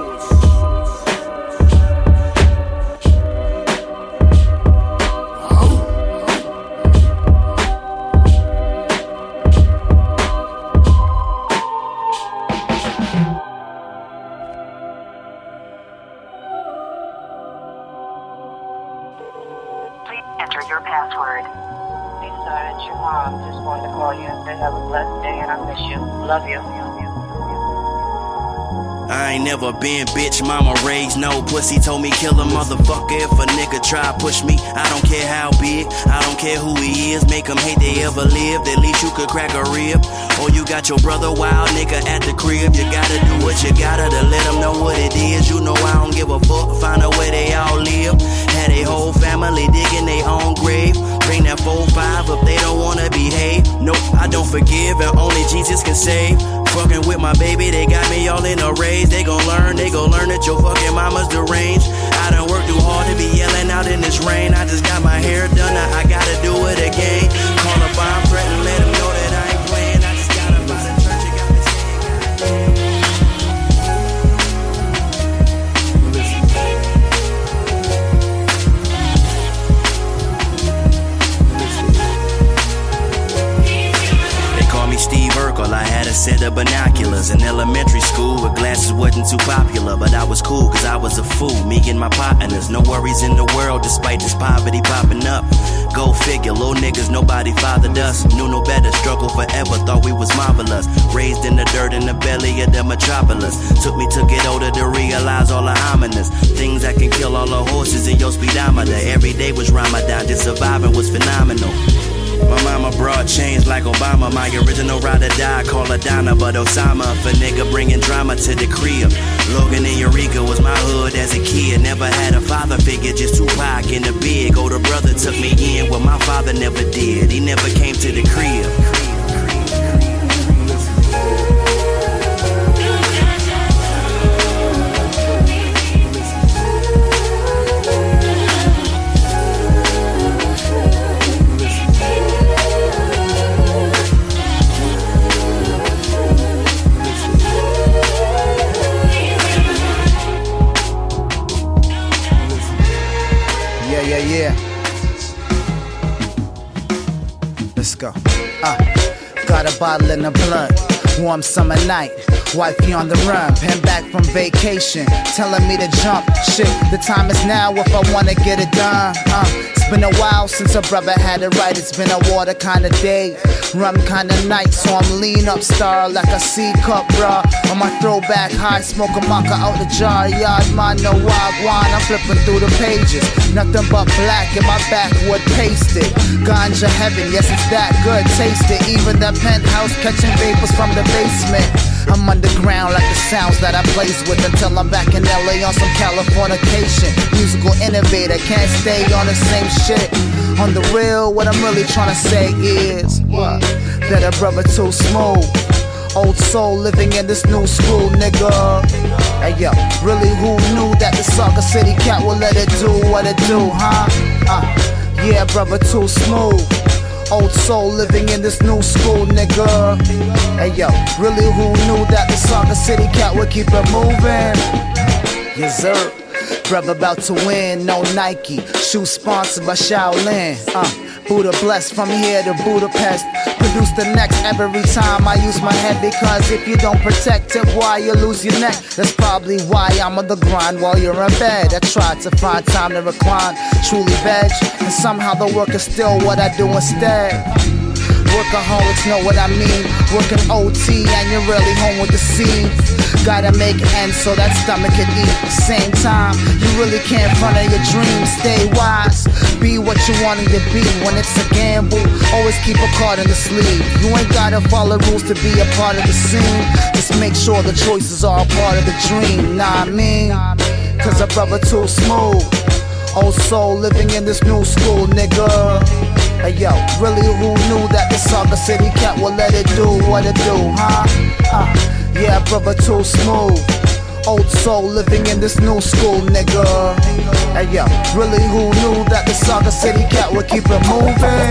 Please enter your password. Lisa, it's your mom. Just wanted to call you and say have a blessed day and I miss you. Love you. I ain't never been bitch, mama raised no pussy. Told me kill a motherfucker if a nigga try push me. I don't care how big, I don't care who he is. Make him hate they ever lived, at least you could crack a rib. Or you got your brother wild nigga at the crib. You gotta do what you gotta to let him know what it is. You know I don't give a fuck, find out where they all live. Had a whole family digging their own grave. Bring that four five if they don't wanna behave. Nope, I don't forgive and only Jesus can save. Fucking with my baby, they got me all in a rage. They gon' learn, they gon' learn that your fucking mama's deranged. I done worked too hard to be yelling out in this rain. I just got my hair done, now I gotta do it again. Call a bomb threat and let him know that I ain't playing. I just got up out of church, you got me saying, Steve Urkel, I had a set of binoculars. In elementary school with glasses wasn't too popular, but I was cool cause I was a fool, me and my partners. No worries in the world despite this poverty popping up. Go figure, little niggas nobody fathered us. Knew no better, struggle forever, thought we was marvelous. Raised in the dirt in the belly of the metropolis. Took me to get older to realize all the ominous things that can kill all the horses in your speedometer. Every day was Ramadan, just surviving was phenomenal. My mama brought chains like Obama. My original ride or die, call her Donna, but Osama for nigga bringing drama to the crib. Logan and Eureka was my hood as a kid. Never had a father figure, just Tupac in the big. Older brother took me in what my father never did. He never came to the crib. Yeah, yeah. Let's go. Uh, got a bottle and a blunt. Warm summer night. Wifey on the run, pen back from vacation, telling me to jump. Shit, the time is now if I wanna get it done. Uh, it's been a while since a brother had it right. It's been a water kind of day, rum kind of night. So I'm lean up star like a C cup, bruh. On my throwback high, smoke a maca out the jar. Yard man, no wagwan. I'm flipping through the pages. Nothing but black in my backwood pasted. Ganja heaven, yes it's that good. Taste it. Even the penthouse catching vapors from the basement. I'm underground like the sounds that I plays with until I'm back in L A on some Californication. Musical innovator, can't stay on the same shit. On the real, what I'm really trying to say is what? That a brother too smooth. Old soul living in this new school, nigga. Hey yo, really who knew that the Saga City cat would let it do what it do, huh? Uh, yeah, brother too smooth. Old soul living in this new school, nigga. Hey yo, really who knew that the Saga City cat would keep it moving? Yes sir. Brother about to win, no Nike. Shoe sponsored by Shaolin. Uh, Buddha blessed from here to Budapest. Produce the next every time I use my head. Because if you don't protect it, why you lose your neck? That's probably why I'm on the grind while you're in bed. I try to find time to recline, truly veg. And somehow the work is still what I do instead. Workaholics know what I mean. Working O T and you're really home with the scene. Gotta make ends so that stomach can eat. At the same time, you really can't front of your dreams. Stay wise, be what you wanting to be. When it's a gamble, always keep a card in the sleeve. You ain't gotta follow rules to be a part of the scene. Just make sure the choices are a part of the dream. Nah, I mean, cause a brother too smooth. Old soul living in this new school, nigga. Hey yo, really who knew that the Saga City cat would let it do what it do, huh? Uh, yeah, brother too smooth. Old soul living in this new school, nigga. Hey yo, really who knew that the Saga City cat would keep it moving?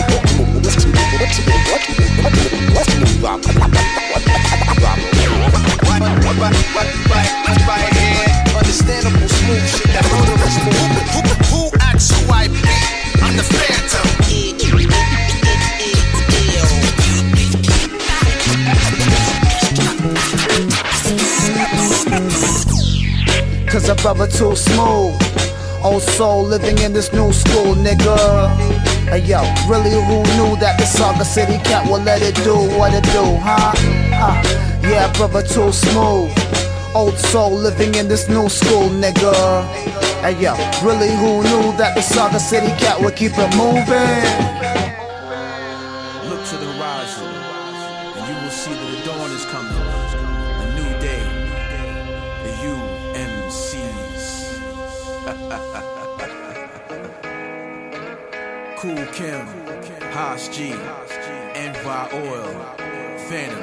Understandable smooth shit that murderers move. Who, who acts who I be? I'm the Phantom. Cause a brother too smooth. Old soul living in this new school, nigga. Hey yo, really who knew that the Saga City cat would let it do what it do, huh? Uh, yeah, brother too smooth. Old soul living in this new school, nigga. Hey yo, really who knew that the Saga City cat would keep it moving? Look to the horizon, and you will see that the dawn is coming. A new day, the U M Cs. Cool Kim, Haas G, Envy Oil, Phantom.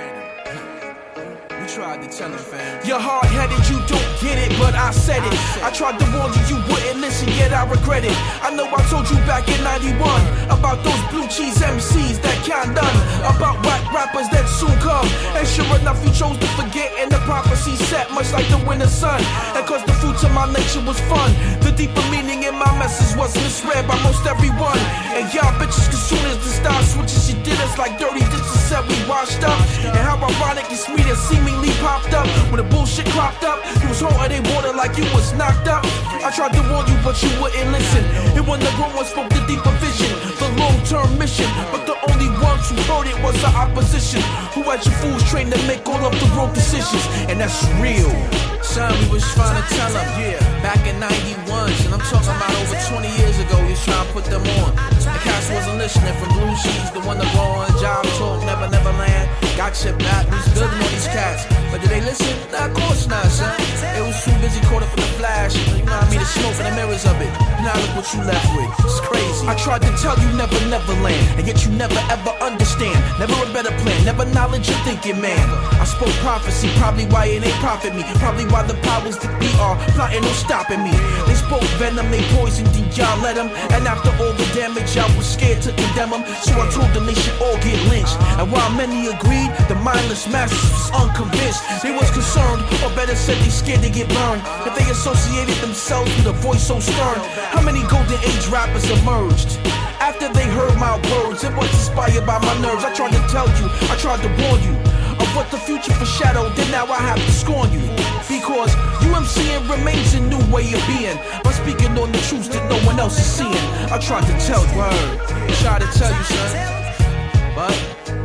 Tried to tell him, fam. You're hard-headed, you don't get it, but I said it. I tried to warn you, you wouldn't listen, yet I regret it. I know I told you back in ninety-one about those blue cheese M Cs that can't done, about whack rappers that soon come. And sure enough, you chose to forget, and the prophecy set much like the winter sun. And cause the fruits of my nature was fun, the deeper meaning in my message was misread by most everyone. And y'all bitches, as soon as the style switches, she did us like dirty dishes, said we washed up. And how ironic it's me that seemingly popped up when the bullshit cropped up. You was holding they water like you was knocked up. I tried to warn you, but you wouldn't listen. It wasn't the grown one spoke the deeper vision, the long-term mission. But the only ones who heard it was the opposition, who had you fools trained to make all of the wrong decisions. And that's real. Son, we was trying to tell them, yeah, back in ninety-one, and I'm talking about over twenty years ago, we was trying to put them on. The cats wasn't listening from Blue Sheets, the one that go on job talk, never, never land. Gotcha, back, we was building on these cats. But did they listen? Nah, of course not, son. They was too busy caught up in the flash, you know what I mean, the smoke and the mirrors of it. Now look what you left with, it's crazy. I tried to tell you never, never land, and yet you never ever understand. Never a better plan, never knowledge you're thinking, man. I spoke prophecy, probably why it ain't profit me, probably why the powers that be are plotting on stopping me. They spoke venom, they poisoned you, y'all let them. And after all the damage, y'all was scared to condemn them. So I told them they should all get lynched. And while many agreed, the mindless masses was unconvinced. They was concerned, or better said they scared to get burned. If they associated themselves with a voice so stern. How many golden age rappers emerged? After they heard my words, it was inspired by my nerves. I tried to tell you, I tried to warn you of what the future foreshadowed, then now I have to scorn you. Because UMCing remains a new way of being, by speaking on the truths that no one else is seeing. I tried to tell you, word, I tried to tell you, son. But,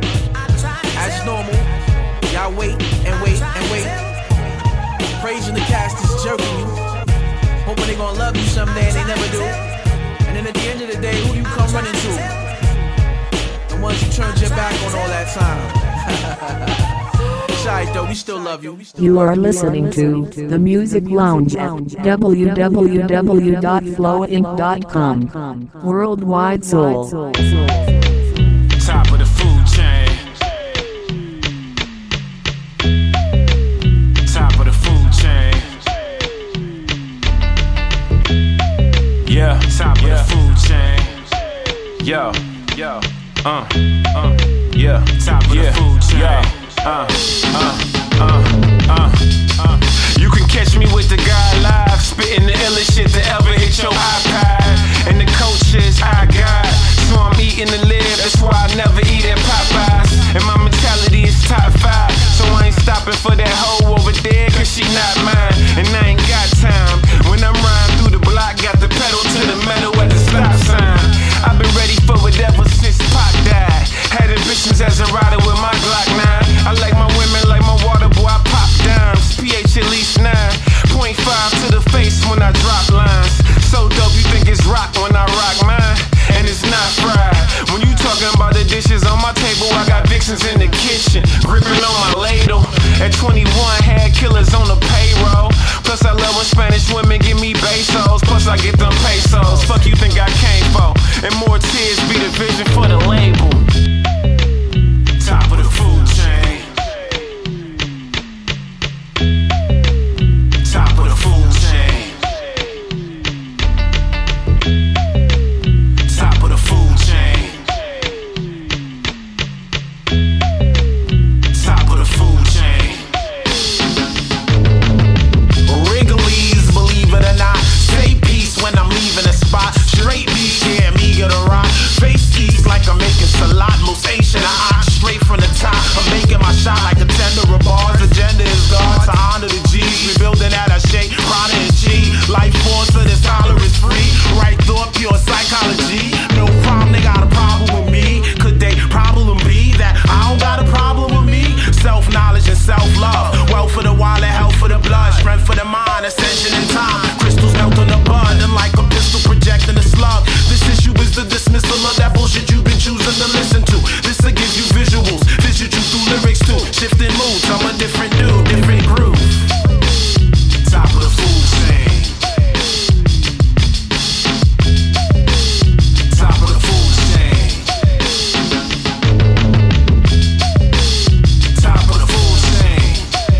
as normal, y'all wait and wait and wait. Praising the cast is jerking you, hoping they gonna love you someday and they never do. And then at the end of the day, who do you come running to? The ones you turned your back on all that time. It's alright though, we still love you. You are listening to The Music Lounge at w w w dot flow inc dot com. Worldwide Soul. Top of the food chain. Top of the food chain. Yeah, top of the food chain. Yo, yo, uh, uh, yeah, top of the food chain. Uh, uh, uh, uh, uh. You can catch me with the guy live, spitting the illest shit to ever hit your iPad. And the coaches I got, so I'm eating the lid, that's why I never eat at Popeyes. And my mentality is top five, so I ain't stopping for that hoe over there, cause she not mine. And I ain't got time, when I'm riding through the block, got the pedal to the metal at the stop sign. I've been ready for whatever since Pop died. Had ambitions as a rider with my Glock nine. I like my women like my water, boy, I pop dimes. pH at least nine point five to the face when I drop lines. So dope, you think it's rock when I rock mine, and it's not fried. When you talking about the dishes on my table, I got vixens in the kitchen, gripping on my ladle. At twenty-one, had killers on the payroll. Plus I love when Spanish women give me pesos. Plus I get them pesos. Fuck you think I came for? And more tears be the vision for the label. Top of the food chain. Top of the food chain. Top of the food chain. Top of the food chain. Wrigley's, believe it or not, say peace when I'm leaving a spot. Straight beat, yeah, me get a rock. Face keys like I'm making salad. Most Asian, I ox straight from the top. I'm making my shot like a tender of bars. Agenda is God to honor the G's. Rebuilding at a shape, Prada and G. Life force of this tolerance free. Right thought, pure psychology. No problem, they got a problem with me. Could they problem be that I don't got a problem with me? Self-knowledge and self-love. Wealth for the wallet, health for the blood. Strength for the mind, ascension in time. Crystals melt on the bud, and like a pistol projecting a slug. This issue is the dismissal of that bullshit you've been choosing to listen to. This'll give you visuals, visit you through lyrics too. Shifting moods, I'm a different dude, different groove. Top of the food chain. Top of the food chain. Top of the food chain.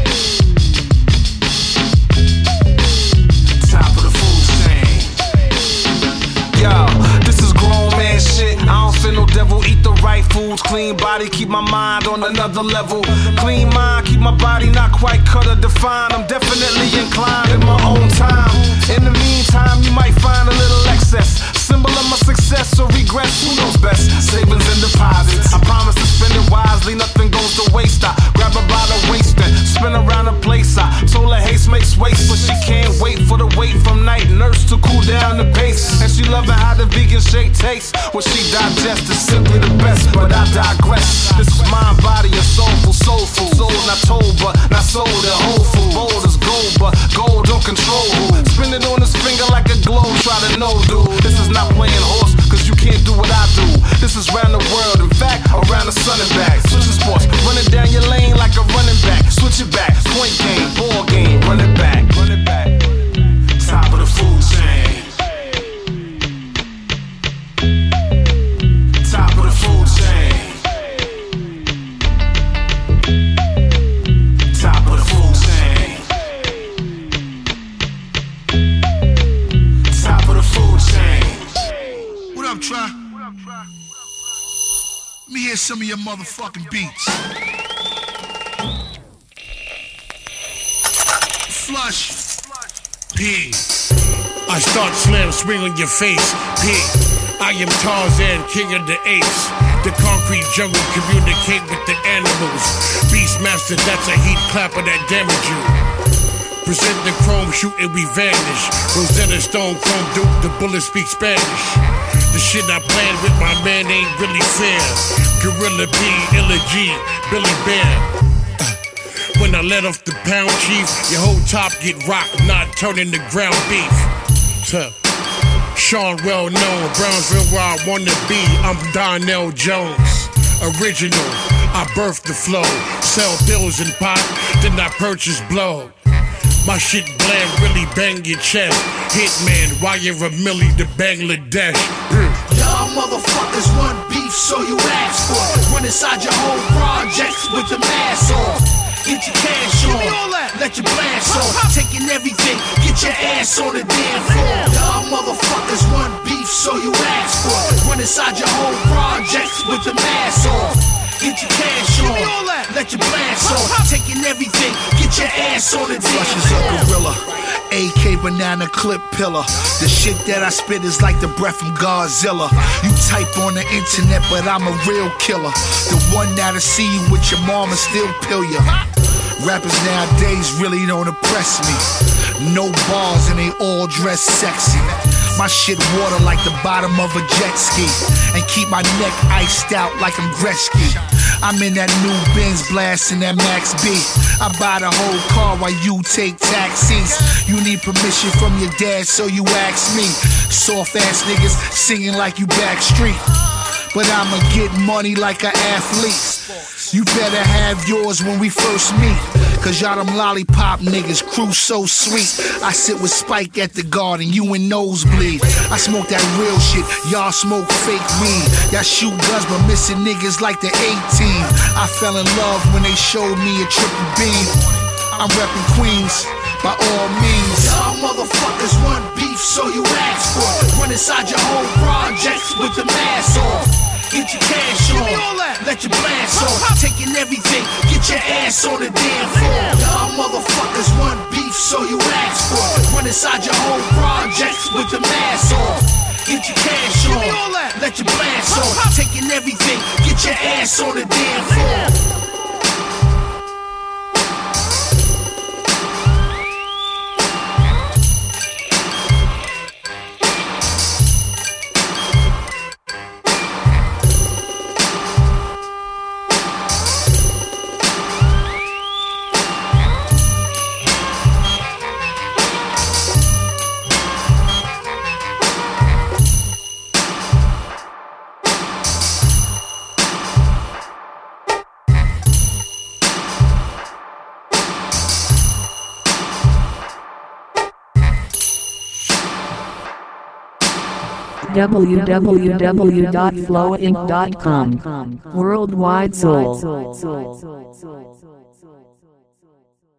Top of the food chain. Yo, this is grown man shit. I don't feel no devil, eat the right foods. Clean body, keep my mind on another level. Clean mind, keep my body not quite cut or defined. I'm definitely inclined in my own time. In the meantime, you might find a little excess. Symbol of my success or regress, who knows best? Savings and deposits. I promise to spend it wisely, nothing goes to waste. I grab her by the waist and spin around the place. I told her haste makes waste, but she can't wait for the wait from night nurse to cool down the pace. And she loving how the vegan shake tastes. What she digests is simply the best, but I digress. This is mind, body, and soulful, soulful. Soul not told, but not sold and hopeful. Bold as gold, but gold don't control who. Spin it on his finger like a globe, try to know, dude. This is not playing horse, cause you can't do what I do. This is round the world, in fact, around the sun and back. Switching sports, running down your lane like a running back. Switch it back, point game, ball game, run it back, run it back. Top of the food chain. Top of the food chain. Top of the food chain. Top of the food chain. What up, Try? Let me hear some of your motherfucking beats. Flush. P. I start slam, swing on your face. P. I am Tarzan, king of the apes. The concrete jungle communicate with the animals. Beastmaster, that's a heat clapper that damage you. Present the chrome, shoot and we vanish. Rosetta Stone, chrome duke, the bullets speak Spanish. The shit I planned with my man ain't really fair. Gorilla P, Illa G, Billy Bear. Uh, when I let off the pound chief, your whole top get rocked, not turning to ground beef. Tuh. Sean well known, Brownsville where I wanna be, I'm Donnell Jones. Original, I birthed the flow, sell bills and pot, then I purchase blow. My shit bland, really bang your chest. Hitman, wire a milli to Bangladesh. Mm. Y'all motherfuckers want beef, so you ask for it. Run inside your whole projects with the mask off. Get your cash on, let your blast off. Taking everything, get your ass on the damn floor. Y'all motherfuckers want beef, so you ask for it. Run inside your whole projects with the mask off. Get your cash on, let your blast off. Taking everything, get your ass on the damn floor. Gorilla, A K banana clip pillar. The shit that I spit is like the breath from Godzilla. You type on the internet, but I'm a real killer. The one that'll see you with your mom and still pill ya. Rappers nowadays really don't impress me. No bars and they all dress sexy. My shit water like the bottom of a jet ski, and keep my neck iced out like I'm Gretzky. I'm in that new Benz blasting that Max B. I buy the whole car while you take taxis. You need permission from your dad, so you ask me. Soft ass niggas singing like you Backstreet, but I'ma get money like an athlete. You better have yours when we first meet, cause y'all them lollipop niggas, crew so sweet. I sit with Spike at the Garden, you in nosebleed. I smoke that real shit, y'all smoke fake weed. Y'all shoot guns but missing niggas like the eighteen. I fell in love when they showed me a triple beam. I'm reppin' Queens, by all means. Y'all motherfuckers want beef, so you ask for it. Run inside your whole projects with the mask off. Get your cash on, let your blast off. Taking everything, get your ass on the damn floor. Y'all motherfuckers want beef, so you ask for it. Run inside your whole projects with the mask off. Get your cash on, let your blast off. Taking everything, get your ass on the damn floor. w w w dot flow inc dot com. Worldwide Soul.